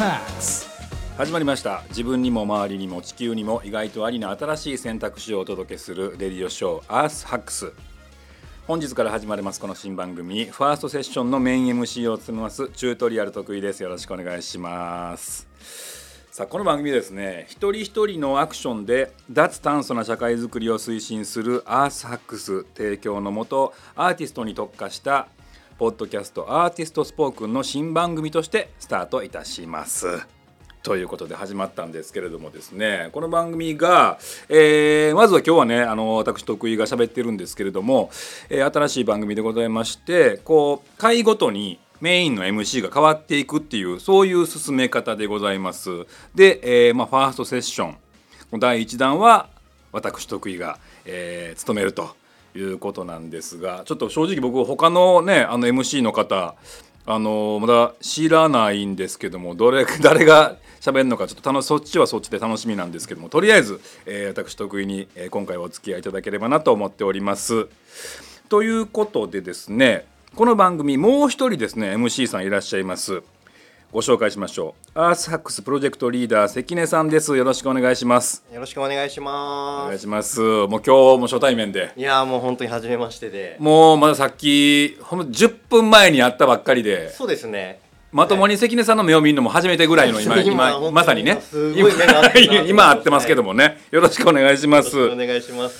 Hacks 始まりました。自分にも周りにも地球にも意外とありな新しい選択肢をお届けするレディオショーアースハックス。本日から始まりますこの新番組ファーストセッションのメイン MC を務めますチュートリアル得意です。よろしくお願いします。さあこの番組ですね、一人一人のアクションで脱炭素な社会づくりを推進するアースハックス提供のもと、アーティストに特化したポッドキャストアーティストスポークンの新番組としてスタートいたしますということで始まったんですけれどもですね、この番組が、まずは今日はね私得意が喋ってるんですけれども、新しい番組でございまして、こう回ごとにメインの MC が変わっていくっていうそういう進め方でございます。で、ファーストセッション第1弾は私得意が、務めるということなんですが、ちょっと正直僕他のねMC の方まだ知らないんですけども、誰が喋るのかちょっとそっちはそっちで楽しみなんですけども、とりあえず、私得意に、今回はお付き合いいただければなと思っております。ということでですね、この番組もう一人ですね MC さんいらっしゃいます。ご紹介しましょう。アースハックスプロジェクトリーダー関根さんです。よろしくお願いします。 よろしくお願いします。 お願いします。もう今日も初対面で、 いやもう本当に初めましてで、 もうまださっきほんま10分前に会ったばっかりで、 そうですね、 まともに関根さんの目を見るのも初めてぐらいの今まさにねすごい目が合ってます今会ってますけどもね、よろしくお願いします。 よろしくお願いします。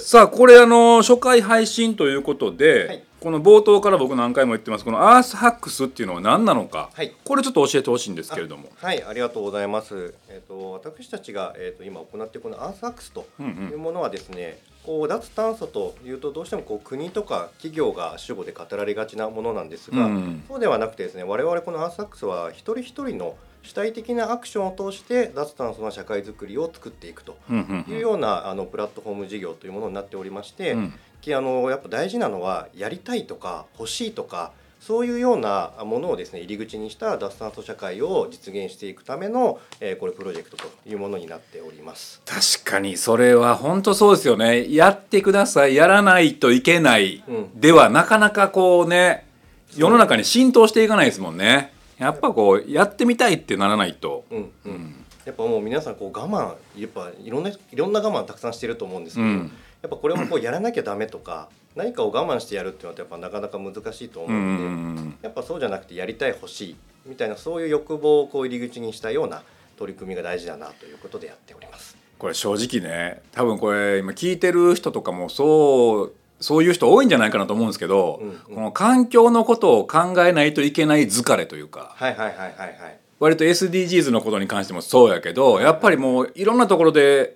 さあこれ初回配信ということで、はい、この冒頭から僕何回も言ってますこのアースハックスっていうのは何なのか、はい、これちょっと教えてほしいんですけれども。 はい、ありがとうございます。私たちが、今行っているこのアースハックスというものはですね、こう脱炭素というとどうしてもこう国とか企業が主語で語られがちなものなんですが、そうではなくてですね、我々このアースハックスは一人一人の主体的なアクションを通して脱炭素な社会づくりを作っていくというようなプラットフォーム事業というものになっておりまして、やっぱ大事なのはやりたいとか欲しいとかそういうようなものをですね入り口にした脱炭素社会を実現していくための、これプロジェクトというものになっております。 確かにそれは本当そうですよね。やってください、やらないといけない、ではなかなかこうね世の中に浸透していかないですもんね。やっぱこうやってみたいってならないと、 やっぱもう皆さんこう我慢やっぱいろんな我慢たくさんしてると思うんですけど、やっぱこれもこうやらなきゃダメとか何かを我慢してやるっていうのはやっぱなかなか難しいと思うので、やっぱそうじゃなくてやりたい欲しいみたいなそういう欲望をこう入り口にしたような取り組みが大事だなということでやっております。 これ正直ね、多分これ今聞いてる人とかもそういう人多いんじゃないかなと思うんですけど、この環境のことを考えないといけない疲れというか、割と SDGs のことに関してもそうやけど、やっぱりもういろんなところで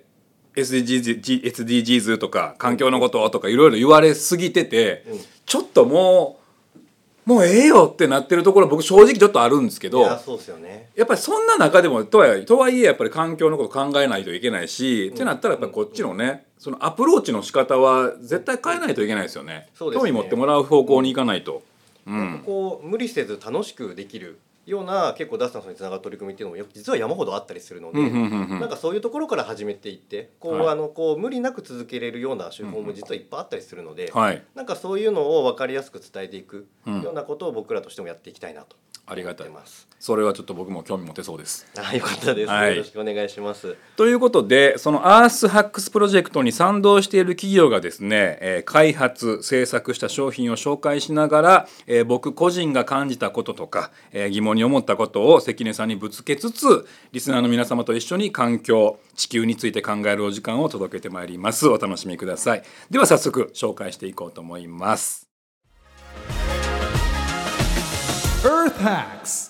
SDGs とか環境のこととかいろいろ言われすぎてて、ちょっともうええよってなってるところ僕正直ちょっとあるんですけど、 いやそうですよね。 やっぱりそんな中でもとはいえやっぱり環境のこと考えないといけないし、ってなったらやっぱりこっちのねそのアプローチの仕方は絶対変えないといけないですよね。興味持ってもらう方向に行かないと、 こう無理せず楽しくできるような結構脱炭素につながる取り組みっていうのも実は山ほどあったりするので、なんかそういうところから始めていってこう無理なく続けれるような手法も実はいっぱいあったりするので、なんかそういうのを分かりやすく伝えていくようなことを僕らとしてもやっていきたいなとありがたい。それはちょっと僕も興味持てそうです。 よかったです、よろしくお願いします。 ということでそのアースハックスプロジェクトに賛同している企業がですね、開発制作した商品を紹介しながら、僕個人が感じたこととか、疑問に思ったことを関根さんにぶつけつつ、リスナーの皆様と一緒に環境地球について考えるお時間を届けてまいります。お楽しみください。では早速紹介していこうと思います。 Earth Hacks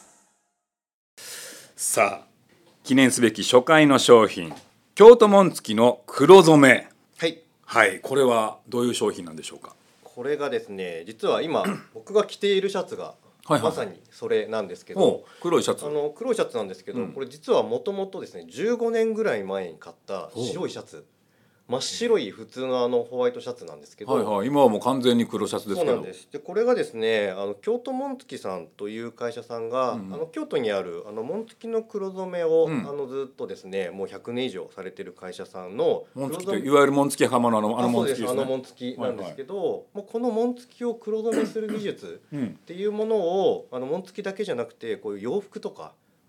さあ記念すべき初回の商品、京都紋付の黒染め。はい、これはどういう商品なんでしょうか。 これがですね、実は今僕が着ているシャツがまさにそれなんですけど、 黒いシャツ黒いシャツなんですけど、これ実はもともとですね15年ぐらい前に買った白いシャツ、真っ白い普通のホワイトシャツなんですけど、 今はもう完全に黒シャツですけど。 そうなんです。でこれがですね京都紋付さんという会社さんが、京都にある紋付の黒染めを、ずっとですねもう100年以上されてる会社さんの紋付っていわゆる紋付浜の紋付ですね。 紋付なんですけど、もうこの紋付を黒染めする技術っていうものを紋付だけじゃなくてこういう洋服とか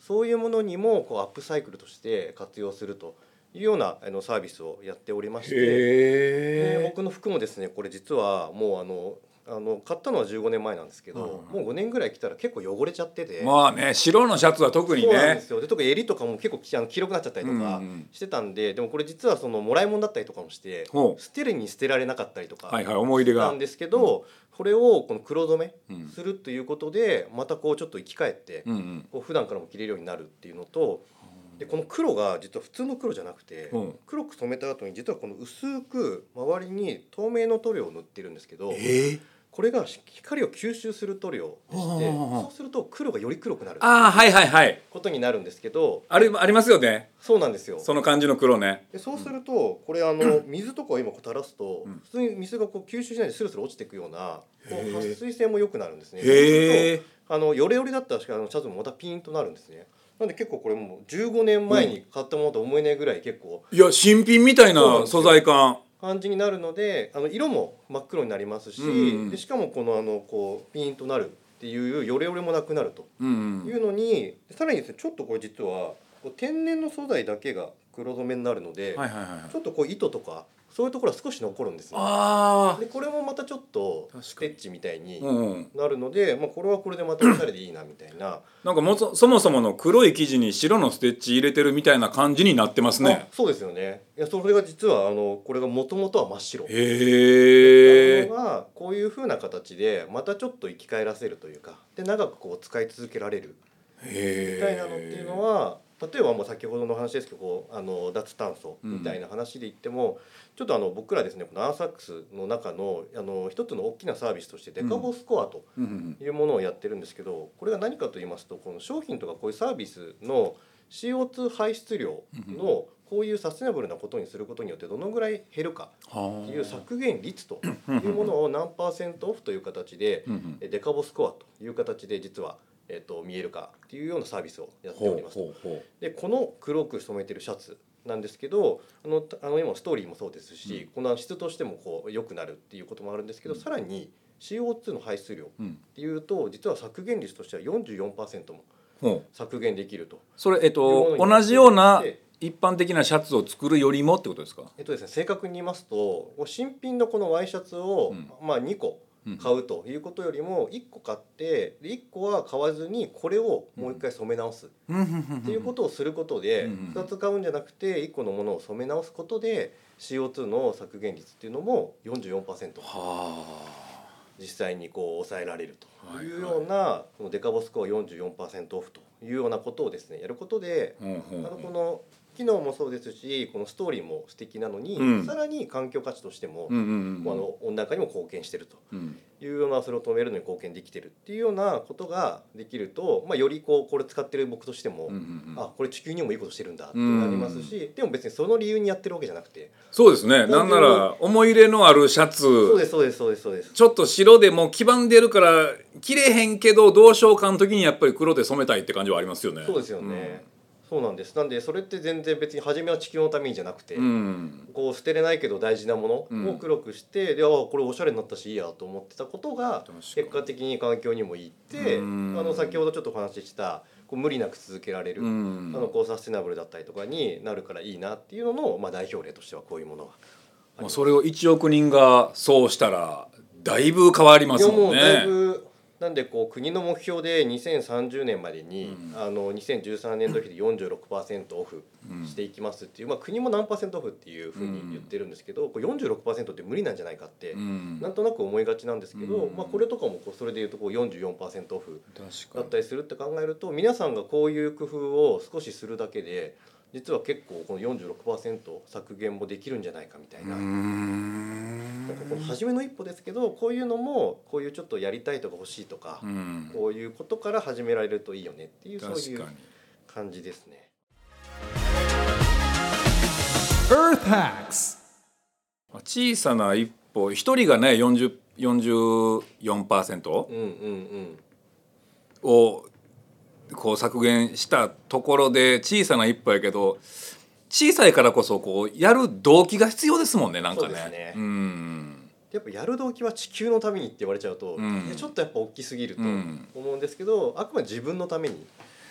そういうものにもこうアップサイクルとして活用するというようなサービスをやっておりまして、僕の服もですねこれ実はもう買ったのは15年前なんですけど、もう5年ぐらい着たら結構汚れちゃってて、 まあね、白のシャツは特にね。 そうなんですよ。で特に襟とかも結構黄色くなっちゃったりとかしてたんで、でもこれ実はそのもらい物だったりとかもして捨てるに捨てられなかったりとか思い出がなんですけど、これをこの黒染めするということでまたこうちょっと生き返ってこう普段からも着れるようになるっていうのと、でこの黒が実は普通の黒じゃなくて、黒く染めた後に実はこの薄く周りに透明の塗料を塗ってるんですけど、これが光を吸収する塗料でして、そうすると黒がより黒くなることになるんですけど、 ありますよね。 そうなんですよ。 その感じの黒ね。 でそうするとこれ水とかを今こう垂らすと普通に水がこう吸収しないでスルスル落ちていくような撥水性も良くなるんですね。ヨレヨレだったらシャツもまたピンとなるんですね。なんで結構これもう15年前に買ったものと思えないぐらい結構、 いや新品みたいな素材感じになるので、色も真っ黒になりますし、でしかもこのこうピンとなるっていうヨレヨレもなくなるというのに、さらにですねちょっとこれ実は天然の素材だけが黒染めになるので、ちょっとこう糸とかそういうところは少し残るんですね。でこれもまたちょっとステッチみたいになるので、これはこれでまたおしゃれでいいなみたいな。 なんかそもそもの黒い生地に白のステッチ入れてるみたいな感じになってますね。 そうですよね。いやそれが実はこれがもともとは真っ白。がこういう風な形でまたちょっと生き返らせるというか、で長くこう使い続けられるみたいなのっていうのは、例えばもう先ほどの話ですけど脱炭素みたいな話で言っても、ちょっと僕らですねこのアーサックスの中の一つの大きなサービスとしてデカボスコアというものをやってるんですけど、これが何かと言いますと、この商品とかこういうサービスの CO2 排出量のこういうサステナブルなことにすることによってどのぐらい減るかっていう削減率というものを何%オフという形でデカボスコアという形で実は見えるかっていうようなサービスをやっております。でこの黒く染めてるシャツなんですけど、今ストーリーもそうですし、この質としてもこう良くなるっていうこともあるんですけど、さらに CO2 の排出量っていうと実は削減率としては 44% も削減できると。 それ同じような一般的なシャツを作るよりもってことですか？ ですね、正確に言いますと新品のこのワイシャツを2個買うということよりも1個買って1個は買わずにこれをもう一回染め直すっていうことをすることで、2つ買うんじゃなくて1個のものを染め直すことで CO2 の削減率っていうのも 44% 実際にこう抑えられるというような、このデカボスコア 44% オフというようなことをですねやることで、この機能もそうですし、このストーリーも素敵なのに、さらに環境価値としても温暖化にも貢献しているというような、それを止めるのに貢献できているっていうようなことができると、よりこれ使ってる僕としても、これ地球にもいいことしてるんだってなりますし、でも別にその理由にやってるわけじゃなくて、 そうですね、なんなら思い入れのあるシャツ、 そうですちょっと白でもう黄ばんでるから着れへんけどどうしようかの時にやっぱり黒で染めたいって感じはありますよね。 そうですよね、そうなんです。なんでそれって全然別に初めは地球のためにじゃなくて、こう捨てれないけど大事なものを黒くして、でこれおしゃれになったしいいやと思ってたことが結果的に環境にもいいって、先ほどちょっとお話しした無理なく続けられるサステナブルだったりとかになるからいいなっていうのの、代表例としてはこういうものがそれを1億人がそうしたらだいぶ変わりますもんね。 だいぶなんで国の目標で2030年までに、2013年度比で 46% オフしていきますっていう、国も何%オフっていうふうに言ってるんですけど、これ 46% って無理なんじゃないかって、なんとなく思いがちなんですけど、これとかもそれでいうと44% オフだったりするって考えると、皆さんがこういう工夫を少しするだけで実は結構この 46% 削減もできるんじゃないかみたいな。なんかこの初めの一歩ですけど、こういうのもこういうちょっとやりたいとか欲しいとか、こういうことから始められるといいよねっていう、そういう感じですね。 Earth Hacks 小さな一歩、一人がね 44% をこう削減したところで小さな一歩やけど、小さいからこそこうやる動機が必要ですもんね。なんかね。 そうですね。やっぱやる動機は地球のためにって言われちゃうと、ちょっとやっぱ大きすぎると思うんですけど、あくまで自分のために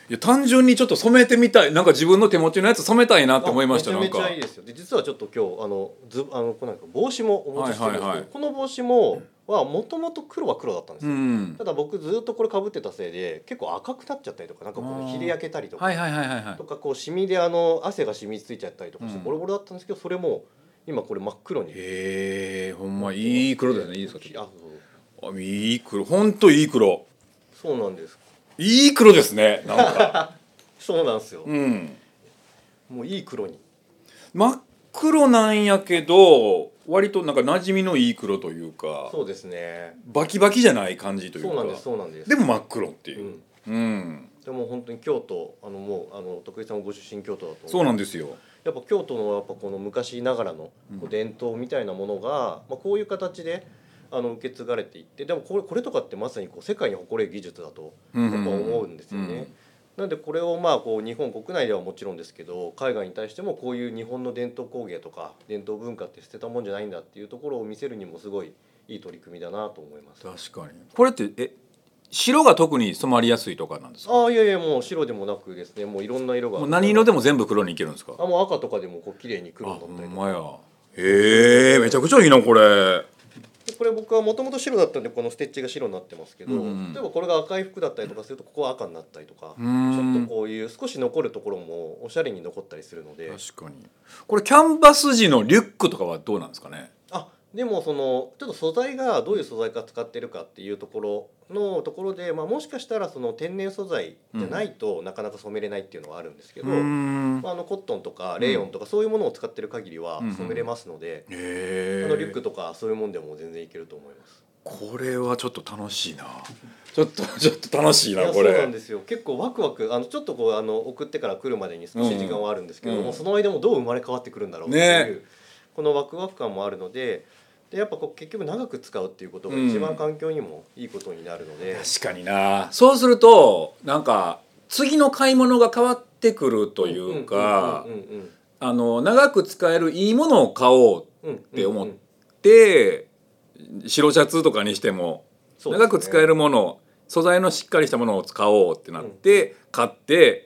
いや単純にちょっと染めてみたい、なんか自分の手持ちのやつ染めたいなって思いました。 めちゃめちなんかゃいいですよ。で実はちょっと今日こうなんか帽子もお持ちしてるんですけど、 はいはいはいこの帽子ももともと黒は黒だったんですうよ、 ん、 ただ僕ずっとこれ被ってたせいで結構赤くなっちゃったりとか、なんかこう日で焼けたりとか、 はいはいはいはいはいとかこうシミで汗が染みついちゃったりとかしてボロボロだったんですけど、それも今これ真っ黒に。 へえ、ほんまいい黒だよね。いいですか。 あ、そういい黒、ほんといい黒、 そうなんです。 いい黒ですね。なんかそうなんですよ、 うん、 もういい黒に。 真っ黒なんやけど割となんか馴染みのいい黒というか、 そうですね。 バキバキじゃない感じというか、 そうなんです、そうなんです。 でも真っ黒っていう、 うんうんでも本当に京都もう徳井さんもご出身京都だと思う。 そうなんですよ。 やっぱ京都のやっぱこの昔ながらのこう伝統みたいなものが、こういう形で受け継がれていって、でもこれとかってまさにこう世界に誇れる技術だとやっぱ思うんですよね。なんでこれをこう日本国内ではもちろんですけど、海外に対してもこういう日本の伝統工芸とか伝統文化って捨てたもんじゃないんだっていうところを見せるにもすごいいい取り組みだなと思います。 確かに。これって白が特に染まりやすいとかなんですか。 いやいや、もう白でもなくですね、もういろんな色が、 もう何色でも全部黒にいけるんですか。 もう赤とかでもこう綺麗に黒あ、 になったりとほんまや。 か。 へえ、めちゃくちゃいいなこれ。 でこれ僕はもともと白だったんでこのステッチが白になってますけど、 うん例えばこれが赤い服だったりとかするとここは赤になったりとか、ちょっとこういう少し残るところもおしゃれに残ったりするので。 確かに。これキャンバス地のリュックとかはどうなんですかね。 でもちょっと素材がどういう素材か使ってるかっていうところで、もしかしたらその天然素材じゃないとなかなか染めれないっていうのはあるんですけど、コットンとかレーヨンとかそういうものを使ってる限りは染めれますので、リュックとかそういうもんでも全然いけると思います。 これはちょっと楽しいな。ちょっと楽しいなこれ。 そうなんですよ。結構ワクワクちょっとこう送ってから来るまでに少し時間はあるんですけども、その間もどう生まれ変わってくるんだろうっていう、このワクワク感もあるので。でやっぱこう結局長く使うっていうことが一番環境にもいいことになるので、 確かにな。そうするとなんか次の買い物が変わってくるというか、長く使えるいいものを買おうって思って、白シャツとかにしても長く使えるもの、素材のしっかりしたものを使おうってなって買って、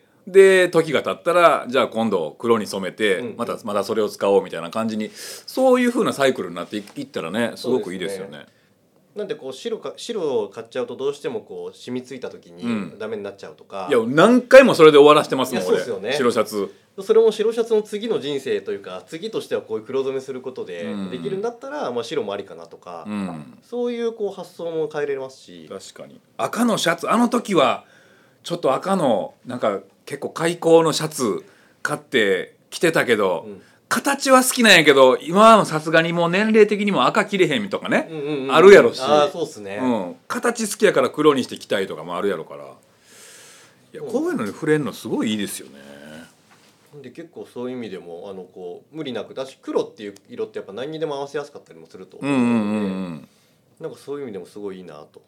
で時が経ったらじゃあ今度黒に染めてまたそれを使おうみたいな感じに、そういう風なサイクルになっていったらね、すごくいいですよね。 なんでこう白を買っちゃうとどうしてもこう染みついた時にダメになっちゃうとか、 いや何回もそれで終わらせてますもん俺。 そうですよね、 白シャツ。 それも白シャツの次の人生というか次としてはこういう黒染めすることでできるんだったら、白もありかなとか、そういうこう発想も変えれますし。 確かに赤のシャツ、時はちょっと赤のなんか結構開口のシャツ買って着てたけど、形は好きなんやけど今はさすがにもう年齢的にも赤着れへんとかね、あるやろし、 そうっすね、 形好きやから黒にして着たいとかもあるやろから、いやこういうのに触れるのすごいいいですよね。 で結構そういう意味でもこう無理なくだし、黒っていう色ってやっぱ何にでも合わせやすかったりもすると思うので、なんかそういう意味でもすごいいいなと。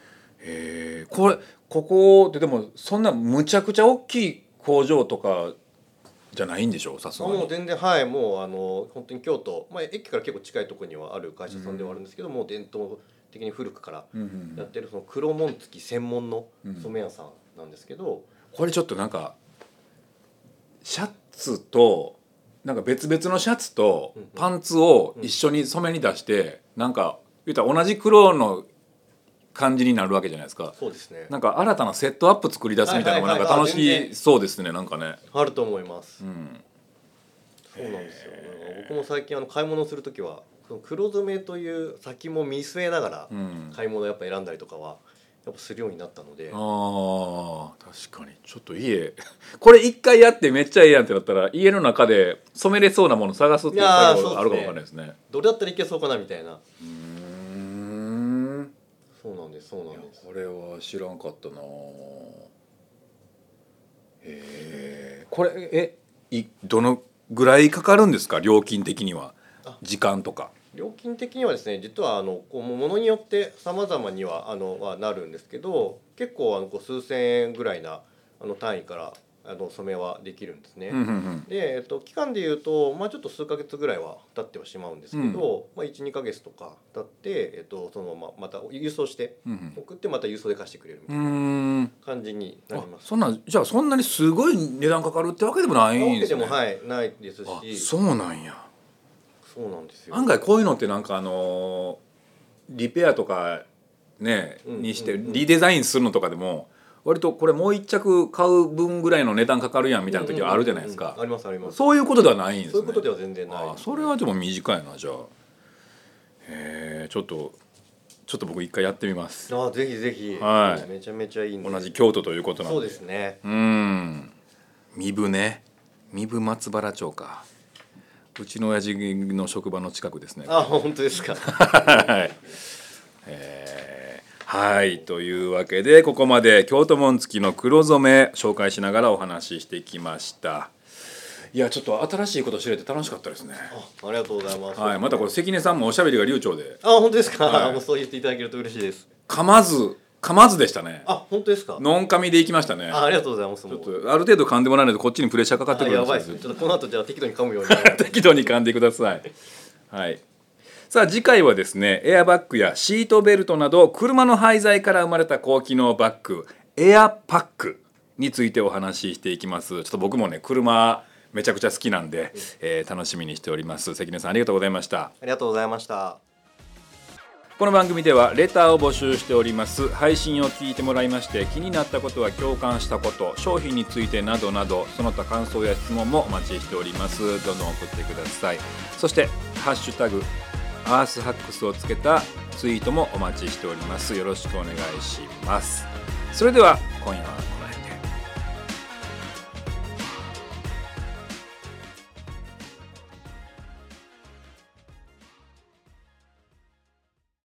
ここってでもそんなむちゃくちゃ大きい工場とかじゃないんでしょう、さすがに。 もう全然もう本当に京都、駅から結構近いところにはある会社さんではあるんですけども、伝統的に古くからやってるその黒紋付き専門の染め屋さんなんですけど、 これちょっとなんかシャツとなんか別々のシャツとパンツを一緒に染めに出して、なんか言ったら同じ黒の感じになるわけじゃないですか。 そうですね。 なんか新たなセットアップ作り出すみたいなのがなんか楽しそうですね。なんかね。 あると思います。そうなんですよ。僕も最近買い物するときは黒染めという先も見据えながら買い物やっぱ選んだりとかはやっぱするようになったので。 確かにちょっとこれ一回やってめっちゃいいやんってなったら家の中で染めれそうなもの探すっていう作業があるかもわかんないですね。 どれだったらいけそうかなみたいな。そうなんです。 これは知らんかったな。これどのぐらいかかるんですか、料金的には。時間とか。 料金的にはですね、実はこうものによって様々にはなるんですけど、結構数千円ぐらいな単位から染めはできるんですね。 うんうんうん、 で、期間でいうと、ちょっと数ヶ月ぐらいは経ってはしまうんですけど、1、2ヶ月とか経って、そのまままた輸送して送ってまた輸送で貸してくれるみたいな感じになります。 じゃあそんなにすごい値段かかるってわけでもないんですね。 わけでも、ないですし。 そうなんや。 そうなんですよ。 案外こういうのってなんかリペアとかねにしてリデザインするのとかでも割とこれもう一着買う分ぐらいの値段かかるやんみたいな時はあるじゃないですか。 ありますあります。 そういうことではないんですね。 そういうことでは全然ない。 それはでも短いな。じゃあちょっと僕一回やってみます。 ぜひぜひ、 はい、 めちゃめちゃいいんで。 同じ京都ということなんで。 そうですね。 壬生松原町か。うちの親父の職場の近くですね。 本当ですか。 はい、というわけでここまで京都紋付の黒染め紹介しながらお話ししてきました。いやちょっと新しいこと知れて楽しかったですね。 ありがとうございます。 はい、またこれ関根さんもおしゃべりが流暢で。 本当ですか。もうそう言っていただけると嬉しいです。 噛まずでしたね。 本当ですか。 ノン噛みでいきましたね。 ありがとうございます。 ちょっとある程度噛んでもらわないとこっちにプレッシャーかかってくるんですよ。 やばいですね。ちょっとこの後じゃあ適度に噛むように適度に噛んでください。はい。さあ次回はですね、エアバッグやシートベルトなど車の廃材から生まれた高機能バッグエアパックについてお話ししていきます。ちょっと僕もね車めちゃくちゃ好きなんで、楽しみにしております。関根さんありがとうございました。 ありがとうございました。 この番組ではレターを募集しております。配信を聞いてもらいまして気になったことは共感したこと商品についてなどなどその他感想や質問もお待ちしております。どんどん送ってください。そしてハッシュタグアースハックスをつけたツイートもお待ちしております。よろしくお願いします。それでは今夜は